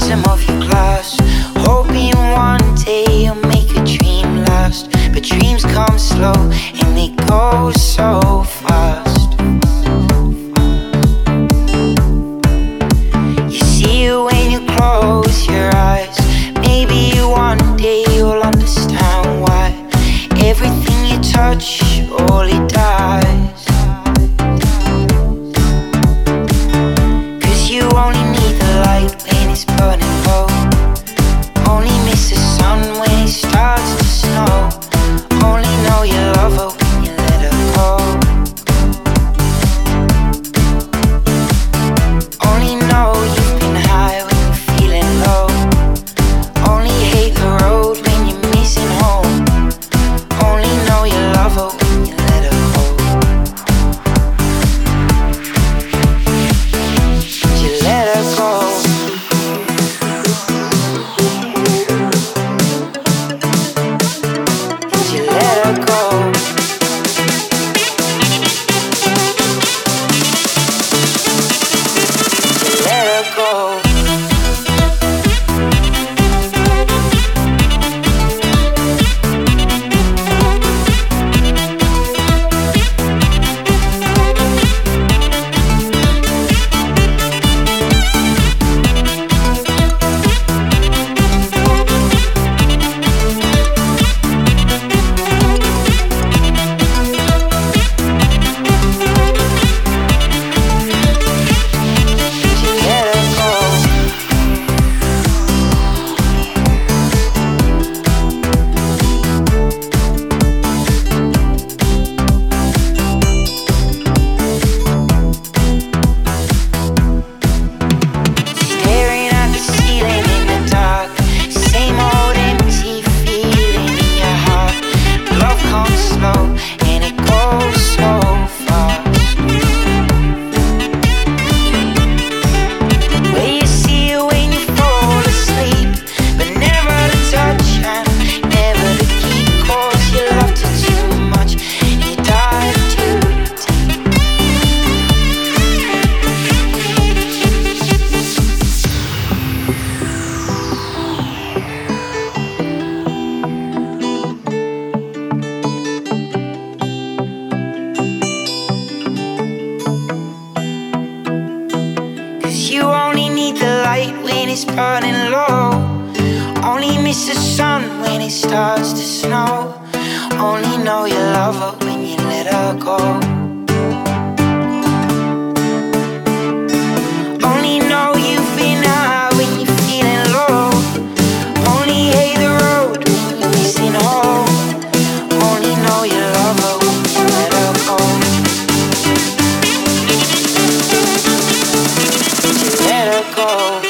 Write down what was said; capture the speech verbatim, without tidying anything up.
bottom of your glass, hoping one day you'll make a dream last. But dreams come slow and they go so fast. You see it when you close your eyes. Maybe one day you'll understand why everything you touch only dies. Cause you only need the light when it's burning low. Only miss the sun when it starts to snow. Only know you love her when you let her go. Only know you've been high when you're feeling low. Only hate the road when you're missing home. Only know you love her when you let her go. You let her go. You let her go. You let her go. Staring at the ceiling in the dark, same old empty feeling in your heart. Love comes slow and it goes so fast. Where you see it when you fall asleep, but never to touch and never to keep. Cause you loved her too much and you dive too deep. Cause you only need the light when it's burning low. Only miss the sun when it starts to snow. Only know you love her when you let her go. Only know you've been high when you're feeling low. Only hate the road when you're missing home. Only know you love her when you let her go. You let her go.